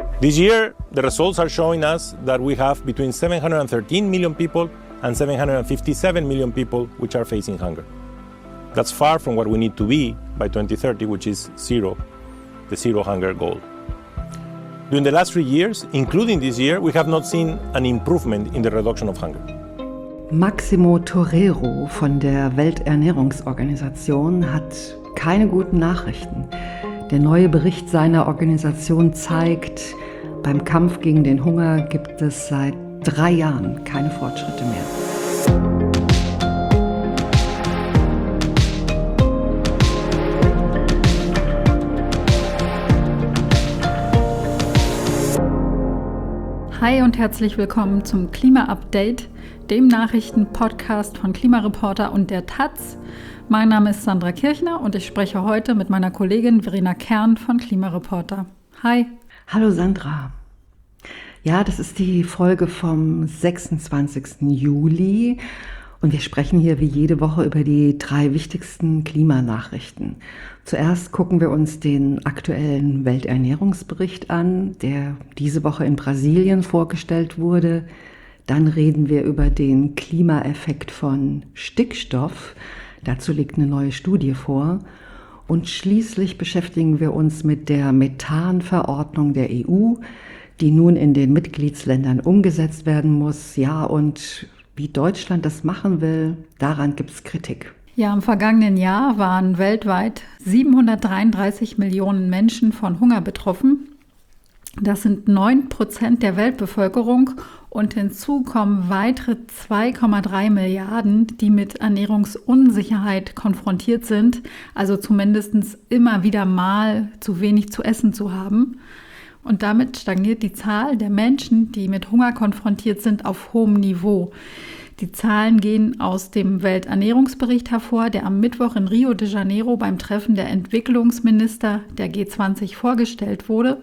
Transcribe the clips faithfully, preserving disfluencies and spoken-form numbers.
This year, the results are showing us that we have between seven hundred thirteen million people and seven hundred fifty-seven million people which are facing hunger. That's far from what we need to be by twenty thirty, which is zero, the zero hunger goal. During the last three years, including this year, we have not seen an improvement in the reduction of hunger. Maximo Torero von der Welternährungsorganisation hat keine guten Nachrichten. Der neue Bericht seiner Organisation zeigt, beim Kampf gegen den Hunger gibt es seit drei Jahren keine Fortschritte mehr. Hi und herzlich willkommen zum Klima-Update, dem Nachrichten-Podcast von Klimareporter und der Taz. Mein Name ist Sandra Kirchner und ich spreche heute mit meiner Kollegin Verena Kern von Klimareporter. Hi. Hallo Sandra. Ja, das ist die Folge vom sechsundzwanzigsten Juli und wir sprechen hier wie jede Woche über die drei wichtigsten Klimanachrichten. Zuerst gucken wir uns den aktuellen Welternährungsbericht an, der diese Woche in Brasilien vorgestellt wurde. Dann reden wir über den Klimaeffekt von Stickstoff. Dazu liegt eine neue Studie vor. Und schließlich beschäftigen wir uns mit der Methanverordnung der E U, die nun in den Mitgliedsländern umgesetzt werden muss. Ja, und wie Deutschland das machen will, daran gibt es Kritik. Ja, im vergangenen Jahr waren weltweit siebenhundertdreiunddreißig Millionen Menschen von Hunger betroffen. Das sind neun Prozent der Weltbevölkerung und hinzu kommen weitere zwei Komma drei Milliarden, die mit Ernährungsunsicherheit konfrontiert sind, also zumindest immer wieder mal zu wenig zu essen zu haben. Und damit stagniert die Zahl der Menschen, die mit Hunger konfrontiert sind, auf hohem Niveau. Die Zahlen gehen aus dem Welternährungsbericht hervor, der am Mittwoch in Rio de Janeiro beim Treffen der Entwicklungsminister der G zwanzig vorgestellt wurde.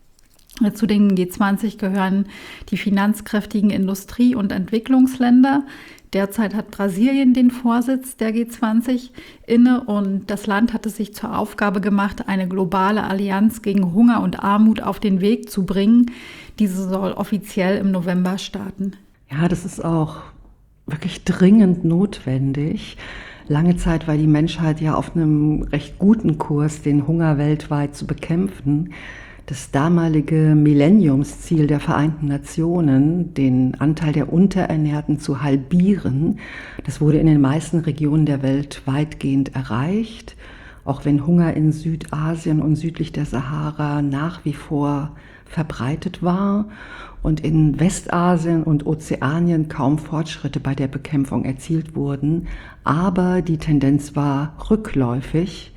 Zu den G zwanzig gehören die finanzkräftigen Industrie- und Entwicklungsländer. Derzeit hat Brasilien den Vorsitz der G zwanzig inne und das Land hat es sich zur Aufgabe gemacht, eine globale Allianz gegen Hunger und Armut auf den Weg zu bringen. Diese soll offiziell im November starten. Ja, das ist auch wirklich dringend notwendig. Lange Zeit war die Menschheit ja auf einem recht guten Kurs, den Hunger weltweit zu bekämpfen. Das damalige Millenniumsziel der Vereinten Nationen, den Anteil der Unterernährten zu halbieren, das wurde in den meisten Regionen der Welt weitgehend erreicht, auch wenn Hunger in Südasien und südlich der Sahara nach wie vor verbreitet war und in Westasien und Ozeanien kaum Fortschritte bei der Bekämpfung erzielt wurden, aber die Tendenz war rückläufig.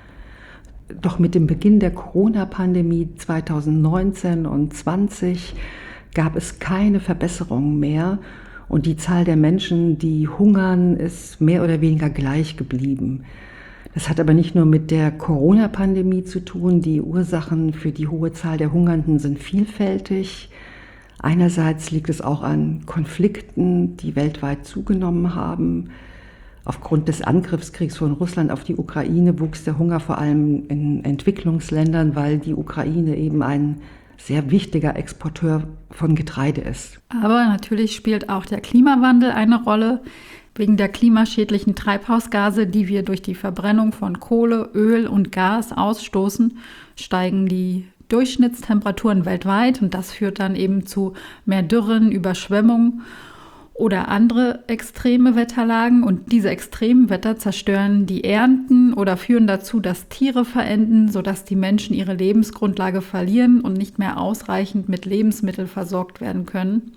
Doch mit dem Beginn der Corona-Pandemie zweitausendneunzehn und zwanzig gab es keine Verbesserungen mehr und die Zahl der Menschen, die hungern, ist mehr oder weniger gleich geblieben. Das hat aber nicht nur mit der Corona-Pandemie zu tun. Die Ursachen für die hohe Zahl der Hungernden sind vielfältig. Einerseits liegt es auch an Konflikten, die weltweit zugenommen haben. Aufgrund des Angriffskriegs von Russland auf die Ukraine wuchs der Hunger vor allem in Entwicklungsländern, weil die Ukraine eben ein sehr wichtiger Exporteur von Getreide ist. Aber natürlich spielt auch der Klimawandel eine Rolle. Wegen der klimaschädlichen Treibhausgase, die wir durch die Verbrennung von Kohle, Öl und Gas ausstoßen, steigen die Durchschnittstemperaturen weltweit und das führt dann eben zu mehr Dürren, Überschwemmungen oder andere extreme Wetterlagen. Und diese extremen Wetter zerstören die Ernten oder führen dazu, dass Tiere verenden, sodass die Menschen ihre Lebensgrundlage verlieren und nicht mehr ausreichend mit Lebensmitteln versorgt werden können.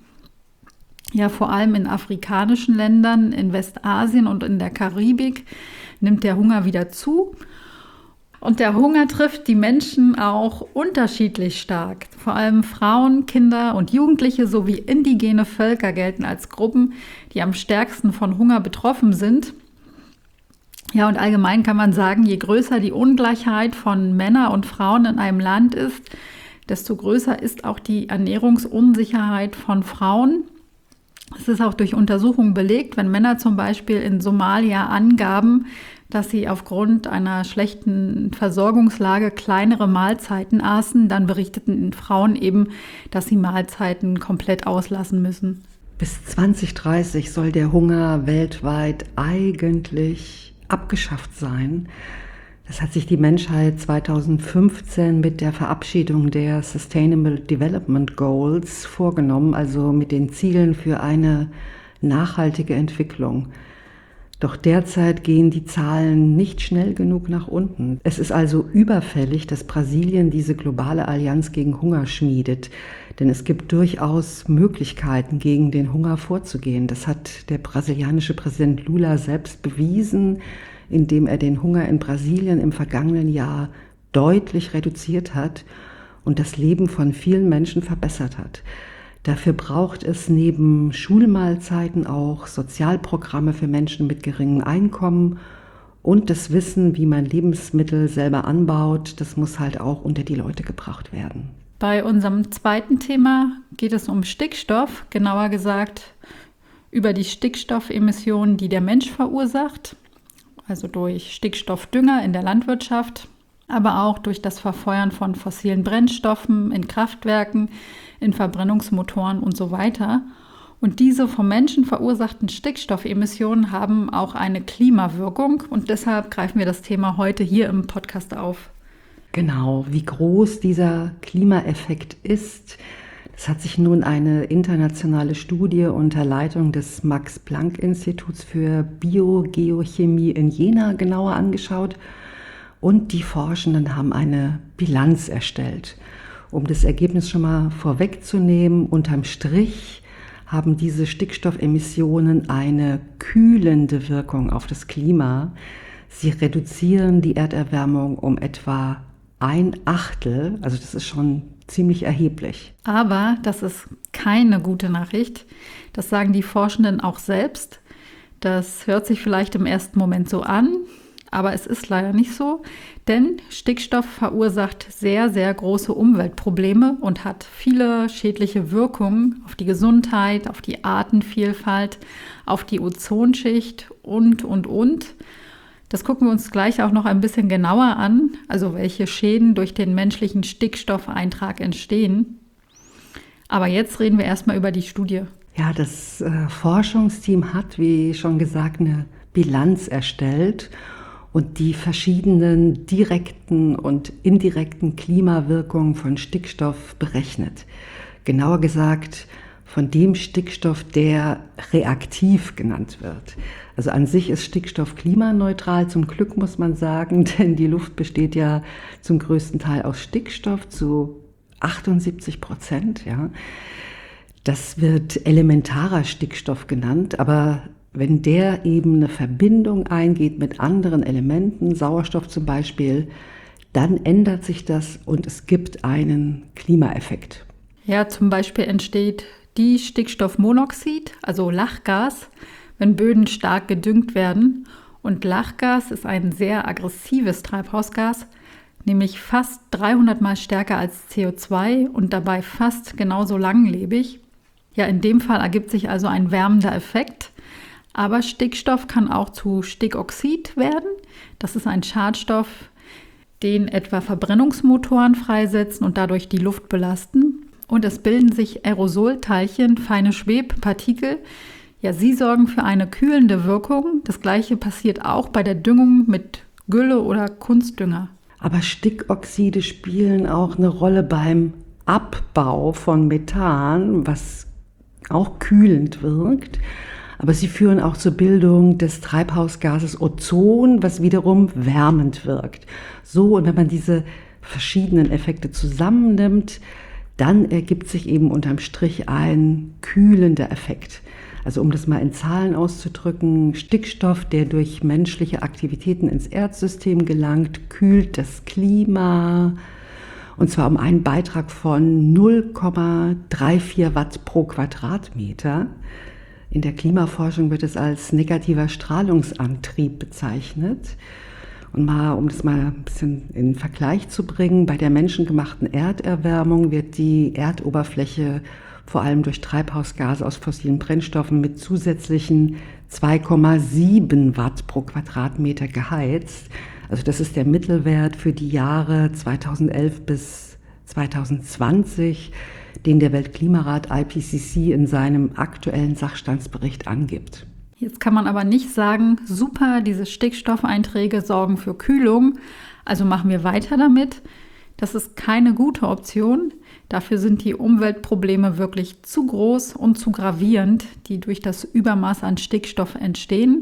Ja, vor allem in afrikanischen Ländern, in Westasien und in der Karibik nimmt der Hunger wieder zu. Und der Hunger trifft die Menschen auch unterschiedlich stark. Vor allem Frauen, Kinder und Jugendliche sowie indigene Völker gelten als Gruppen, die am stärksten von Hunger betroffen sind. Ja, und allgemein kann man sagen, je größer die Ungleichheit von Männern und Frauen in einem Land ist, desto größer ist auch die Ernährungsunsicherheit von Frauen. Es ist auch durch Untersuchungen belegt, wenn Männer zum Beispiel in Somalia angaben, dass sie aufgrund einer schlechten Versorgungslage kleinere Mahlzeiten aßen. Dann berichteten Frauen eben, dass sie Mahlzeiten komplett auslassen müssen. Bis zwanzig dreißig soll der Hunger weltweit eigentlich abgeschafft sein. Das hat sich die Menschheit zweitausendfünfzehn mit der Verabschiedung der Sustainable Development Goals vorgenommen, also mit den Zielen für eine nachhaltige Entwicklung. Doch derzeit gehen die Zahlen nicht schnell genug nach unten. Es ist also überfällig, dass Brasilien diese globale Allianz gegen Hunger schmiedet. Denn es gibt durchaus Möglichkeiten, gegen den Hunger vorzugehen. Das hat der brasilianische Präsident Lula selbst bewiesen, indem er den Hunger in Brasilien im vergangenen Jahr deutlich reduziert hat und das Leben von vielen Menschen verbessert hat. Dafür braucht es neben Schulmahlzeiten auch Sozialprogramme für Menschen mit geringem Einkommen und das Wissen, wie man Lebensmittel selber anbaut. Das muss halt auch unter die Leute gebracht werden. Bei unserem zweiten Thema geht es um Stickstoff, genauer gesagt über die Stickstoffemissionen, die der Mensch verursacht, also durch Stickstoffdünger in der Landwirtschaft, aber auch durch das Verfeuern von fossilen Brennstoffen in Kraftwerken, in Verbrennungsmotoren und so weiter. Und diese vom Menschen verursachten Stickstoffemissionen haben auch eine Klimawirkung und deshalb greifen wir das Thema heute hier im Podcast auf. Genau, wie groß dieser Klimaeffekt ist, das hat sich nun eine internationale Studie unter Leitung des Max-Planck-Instituts für Biogeochemie in Jena genauer angeschaut und die Forschenden haben eine Bilanz erstellt. Um das Ergebnis schon mal vorwegzunehmen, unterm Strich haben diese Stickstoffemissionen eine kühlende Wirkung auf das Klima. Sie reduzieren die Erderwärmung um etwa ein Achtel, also das ist schon ziemlich erheblich. Aber das ist keine gute Nachricht. Das sagen die Forschenden auch selbst. Das hört sich vielleicht im ersten Moment so an, aber es ist leider nicht so, denn Stickstoff verursacht sehr, sehr große Umweltprobleme und hat viele schädliche Wirkungen auf die Gesundheit, auf die Artenvielfalt, auf die Ozonschicht und, und, und. Das gucken wir uns gleich auch noch ein bisschen genauer an, also welche Schäden durch den menschlichen Stickstoffeintrag entstehen. Aber jetzt reden wir erstmal über die Studie. Ja, das äh, Forschungsteam hat, wie schon gesagt, eine Bilanz erstellt und die verschiedenen direkten und indirekten Klimawirkungen von Stickstoff berechnet. Genauer gesagt, von dem Stickstoff, der reaktiv genannt wird. Also an sich ist Stickstoff klimaneutral, zum Glück muss man sagen, denn die Luft besteht ja zum größten Teil aus Stickstoff, zu achtundsiebzig Prozent. Ja. Das wird elementarer Stickstoff genannt, aber wenn der eben eine Verbindung eingeht mit anderen Elementen, Sauerstoff zum Beispiel, dann ändert sich das und es gibt einen Klimaeffekt. Ja, zum Beispiel entsteht die Stickstoffmonoxid, also Lachgas, wenn Böden stark gedüngt werden. Und Lachgas ist ein sehr aggressives Treibhausgas, nämlich fast dreihundert Mal stärker als C O zwei und dabei fast genauso langlebig. Ja, in dem Fall ergibt sich also ein wärmender Effekt. Aber Stickstoff kann auch zu Stickoxid werden. Das ist ein Schadstoff, den etwa Verbrennungsmotoren freisetzen und dadurch die Luft belasten. Und es bilden sich Aerosolteilchen, feine Schwebpartikel. Ja, sie sorgen für eine kühlende Wirkung. Das Gleiche passiert auch bei der Düngung mit Gülle oder Kunstdünger. Aber Stickoxide spielen auch eine Rolle beim Abbau von Methan, was auch kühlend wirkt. Aber sie führen auch zur Bildung des Treibhausgases Ozon, was wiederum wärmend wirkt. So, und wenn man diese verschiedenen Effekte zusammennimmt, dann ergibt sich eben unterm Strich ein kühlender Effekt. Also um das mal in Zahlen auszudrücken, Stickstoff, der durch menschliche Aktivitäten ins Erdsystem gelangt, kühlt das Klima, und zwar um einen Beitrag von null Komma vierunddreißig Watt pro Quadratmeter. In der Klimaforschung wird es als negativer Strahlungsantrieb bezeichnet. Und mal, um das mal ein bisschen in Vergleich zu bringen, bei der menschengemachten Erderwärmung wird die Erdoberfläche vor allem durch Treibhausgase aus fossilen Brennstoffen, mit zusätzlichen zwei Komma sieben Watt pro Quadratmeter geheizt. Also das ist der Mittelwert für die Jahre zweitausendelf bis zweitausendzwanzig, den der Weltklimarat I P C C in seinem aktuellen Sachstandsbericht angibt. Jetzt kann man aber nicht sagen, super, diese Stickstoffeinträge sorgen für Kühlung, also machen wir weiter damit. Das ist keine gute Option. Dafür sind die Umweltprobleme wirklich zu groß und zu gravierend, die durch das Übermaß an Stickstoff entstehen.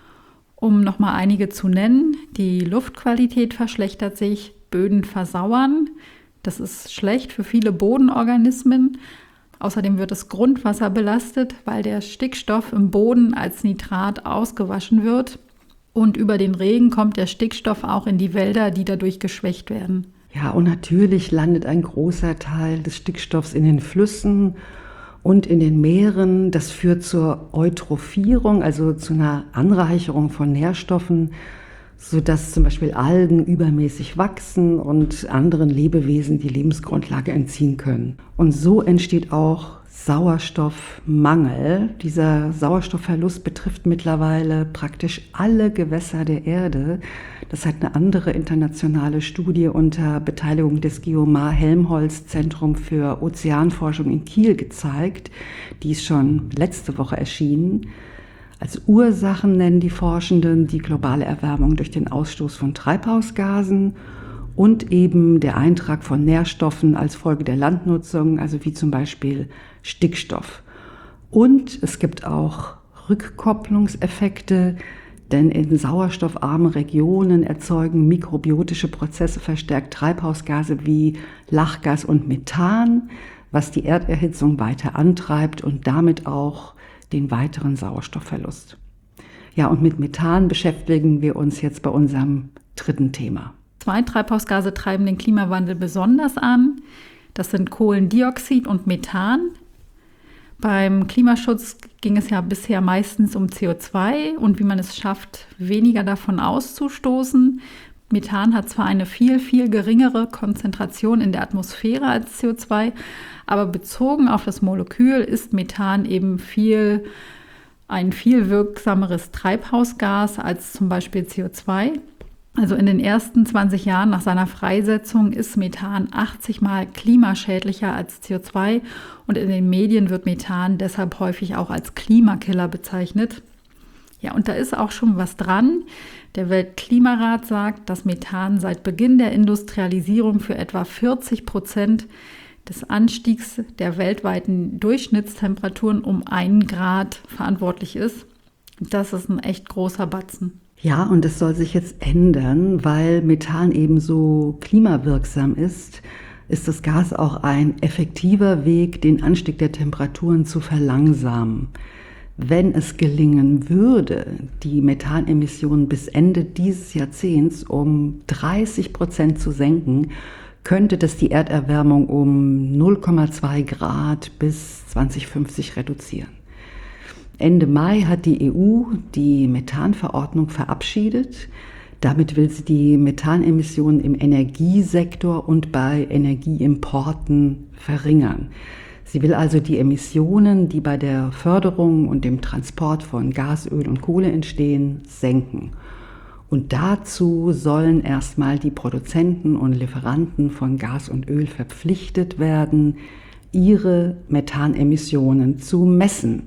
Um nochmal einige zu nennen: Die Luftqualität verschlechtert sich, Böden versauern. Das ist schlecht für viele Bodenorganismen. Außerdem wird das Grundwasser belastet, weil der Stickstoff im Boden als Nitrat ausgewaschen wird. Und über den Regen kommt der Stickstoff auch in die Wälder, die dadurch geschwächt werden. Ja, und natürlich landet ein großer Teil des Stickstoffs in den Flüssen und in den Meeren. Das führt zur Eutrophierung, also zu einer Anreicherung von Nährstoffen, sodass zum Beispiel Algen übermäßig wachsen und anderen Lebewesen die Lebensgrundlage entziehen können. Und so entsteht auch Sauerstoffmangel. Dieser Sauerstoffverlust betrifft mittlerweile praktisch alle Gewässer der Erde. Das hat eine andere internationale Studie unter Beteiligung des Geomar-Helmholtz-Zentrum für Ozeanforschung in Kiel gezeigt. Die ist schon letzte Woche erschienen. Als Ursachen nennen die Forschenden die globale Erwärmung durch den Ausstoß von Treibhausgasen und eben der Eintrag von Nährstoffen als Folge der Landnutzung, also wie zum Beispiel Stickstoff. Und es gibt auch Rückkopplungseffekte, denn in sauerstoffarmen Regionen erzeugen mikrobiotische Prozesse verstärkt Treibhausgase wie Lachgas und Methan, was die Erderhitzung weiter antreibt und damit auch den weiteren Sauerstoffverlust. Ja, und mit Methan beschäftigen wir uns jetzt bei unserem dritten Thema. Zwei Treibhausgase treiben den Klimawandel besonders an. Das sind Kohlendioxid und Methan. Beim Klimaschutz ging es ja bisher meistens um C O zwei und wie man es schafft, weniger davon auszustoßen. Methan hat zwar eine viel, viel geringere Konzentration in der Atmosphäre als C O zwei, aber bezogen auf das Molekül ist Methan eben viel, ein viel wirksameres Treibhausgas als zum Beispiel C O zwei. Also in den ersten zwanzig Jahren nach seiner Freisetzung ist Methan achtzig Mal klimaschädlicher als C O zwei und in den Medien wird Methan deshalb häufig auch als Klimakiller bezeichnet. Ja, und da ist auch schon was dran. Der Weltklimarat sagt, dass Methan seit Beginn der Industrialisierung für etwa vierzig Prozent des Anstiegs der weltweiten Durchschnittstemperaturen um einen Grad verantwortlich ist. Das ist ein echt großer Batzen. Ja, und es soll sich jetzt ändern, weil Methan eben so klimawirksam ist, ist das Gas auch ein effektiver Weg, den Anstieg der Temperaturen zu verlangsamen. Wenn es gelingen würde, die Methanemissionen bis Ende dieses Jahrzehnts um dreißig Prozent zu senken, könnte das die Erderwärmung um null Komma zwei Grad bis zweitausendfünfzig reduzieren. Ende Mai hat die E U die Methanverordnung verabschiedet. Damit will sie die Methanemissionen im Energiesektor und bei Energieimporten verringern. Sie will also die Emissionen, die bei der Förderung und dem Transport von Gas, Öl und Kohle entstehen, senken. Und dazu sollen erstmal die Produzenten und Lieferanten von Gas und Öl verpflichtet werden, ihre Methanemissionen zu messen.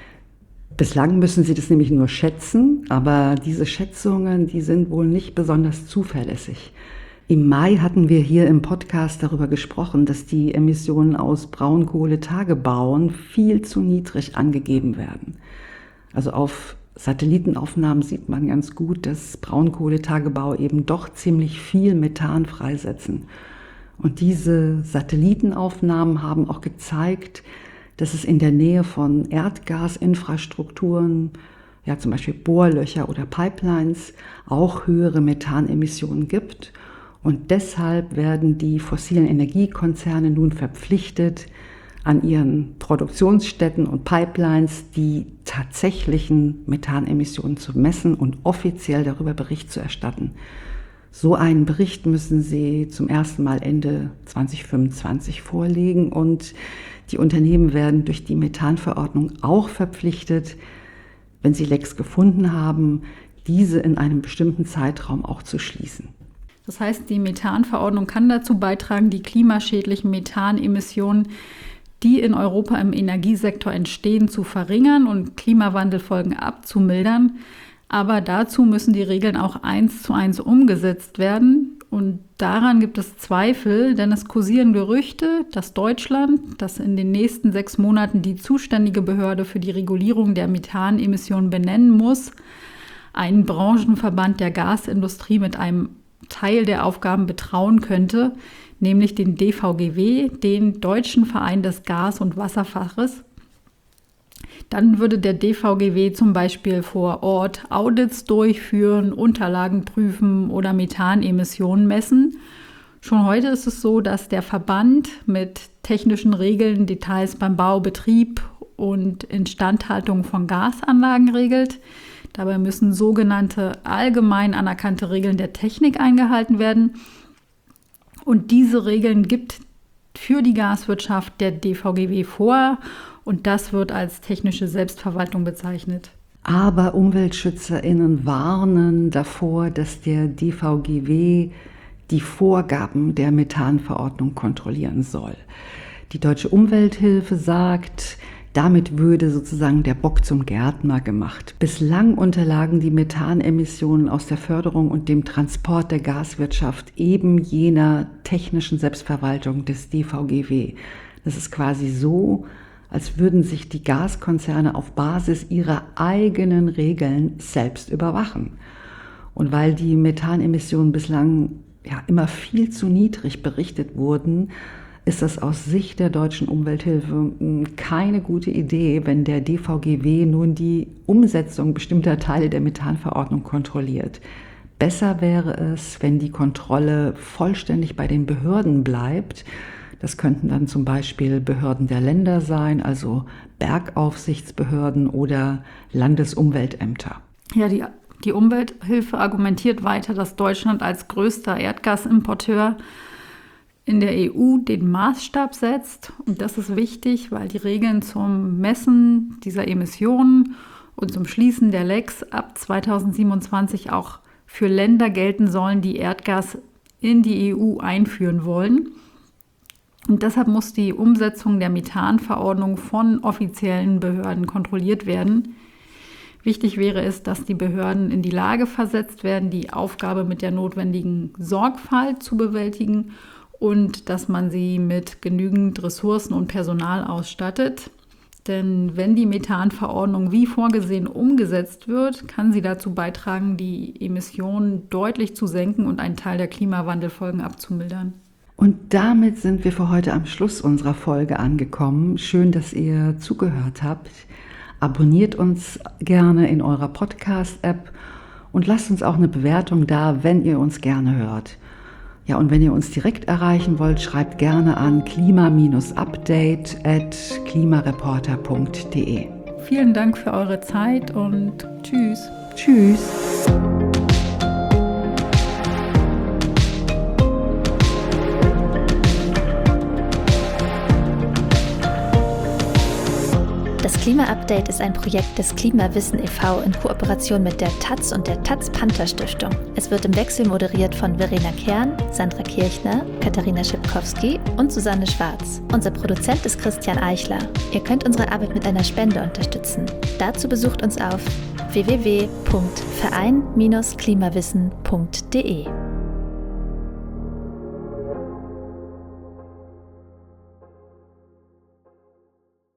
Bislang müssen sie das nämlich nur schätzen, aber diese Schätzungen, die sind wohl nicht besonders zuverlässig. Im Mai hatten wir hier im Podcast darüber gesprochen, dass die Emissionen aus Braunkohletagebauen viel zu niedrig angegeben werden. Also auf Satellitenaufnahmen sieht man ganz gut, dass Braunkohletagebau eben doch ziemlich viel Methan freisetzen. Und diese Satellitenaufnahmen haben auch gezeigt, dass es in der Nähe von Erdgasinfrastrukturen, ja zum Beispiel Bohrlöcher oder Pipelines, auch höhere Methanemissionen gibt. Und deshalb werden die fossilen Energiekonzerne nun verpflichtet, an ihren Produktionsstätten und Pipelines die tatsächlichen Methanemissionen zu messen und offiziell darüber Bericht zu erstatten. So einen Bericht müssen sie zum ersten Mal Ende zwanzig fünfundzwanzig vorlegen und die Unternehmen werden durch die Methanverordnung auch verpflichtet, wenn sie Lecks gefunden haben, diese in einem bestimmten Zeitraum auch zu schließen. Das heißt, die Methanverordnung kann dazu beitragen, die klimaschädlichen Methanemissionen, die in Europa im Energiesektor entstehen, zu verringern und Klimawandelfolgen abzumildern. Aber dazu müssen die Regeln auch eins zu eins umgesetzt werden. Und daran gibt es Zweifel, denn es kursieren Gerüchte, dass Deutschland, das in den nächsten sechs Monaten die zuständige Behörde für die Regulierung der Methanemissionen benennen muss, einen Branchenverband der Gasindustrie mit einem Teil der Aufgaben betrauen könnte, nämlich den D V G W, den Deutschen Verein des Gas- und Wasserfaches. Dann würde der D V G W zum Beispiel vor Ort Audits durchführen, Unterlagen prüfen oder Methanemissionen messen. Schon heute ist es so, dass der Verband mit technischen Regeln Details beim Bau, Betrieb und Instandhaltung von Gasanlagen regelt. Dabei müssen sogenannte allgemein anerkannte Regeln der Technik eingehalten werden. Und diese Regeln gibt für die Gaswirtschaft der D V G W vor. Und das wird als technische Selbstverwaltung bezeichnet. Aber UmweltschützerInnen warnen davor, dass der D V G W die Vorgaben der Methanverordnung kontrollieren soll. Die Deutsche Umwelthilfe sagt, damit würde sozusagen der Bock zum Gärtner gemacht. Bislang unterlagen die Methanemissionen aus der Förderung und dem Transport der Gaswirtschaft eben jener technischen Selbstverwaltung des D V G W. Das ist quasi so, als würden sich die Gaskonzerne auf Basis ihrer eigenen Regeln selbst überwachen. Und weil die Methanemissionen bislang ja immer viel zu niedrig berichtet wurden, ist das aus Sicht der Deutschen Umwelthilfe keine gute Idee, wenn der D V G W nun die Umsetzung bestimmter Teile der Methanverordnung kontrolliert. Besser wäre es, wenn die Kontrolle vollständig bei den Behörden bleibt. Das könnten dann zum Beispiel Behörden der Länder sein, also Bergaufsichtsbehörden oder Landesumweltämter. Ja, die, die Umwelthilfe argumentiert weiter, dass Deutschland als größter Erdgasimporteur in der E U den Maßstab setzt. Und das ist wichtig, weil die Regeln zum Messen dieser Emissionen und zum Schließen der Lecks ab zweitausendsiebenundzwanzig auch für Länder gelten sollen, die Erdgas in die E U einführen wollen. Und deshalb muss die Umsetzung der Methanverordnung von offiziellen Behörden kontrolliert werden. Wichtig wäre es, dass die Behörden in die Lage versetzt werden, die Aufgabe mit der notwendigen Sorgfalt zu bewältigen und dass man sie mit genügend Ressourcen und Personal ausstattet. Denn wenn die Methanverordnung wie vorgesehen umgesetzt wird, kann sie dazu beitragen, die Emissionen deutlich zu senken und einen Teil der Klimawandelfolgen abzumildern. Und damit sind wir für heute am Schluss unserer Folge angekommen. Schön, dass ihr zugehört habt. Abonniert uns gerne in eurer Podcast-App und lasst uns auch eine Bewertung da, wenn ihr uns gerne hört. Ja, und wenn ihr uns direkt erreichen wollt, schreibt gerne an klima-update at klimareporter punkt de. Vielen Dank für eure Zeit und tschüss. Tschüss. Das Klima-Update ist ein Projekt des Klimawissen e V in Kooperation mit der Taz und der Taz-Panther-Stiftung. Es wird im Wechsel moderiert von Verena Kern, Sandra Kirchner, Katharina Schipkowski und Susanne Schwarz. Unser Produzent ist Christian Eichler. Ihr könnt unsere Arbeit mit einer Spende unterstützen. Dazu besucht uns auf w w w punkt verein Bindestrich klimawissen punkt de.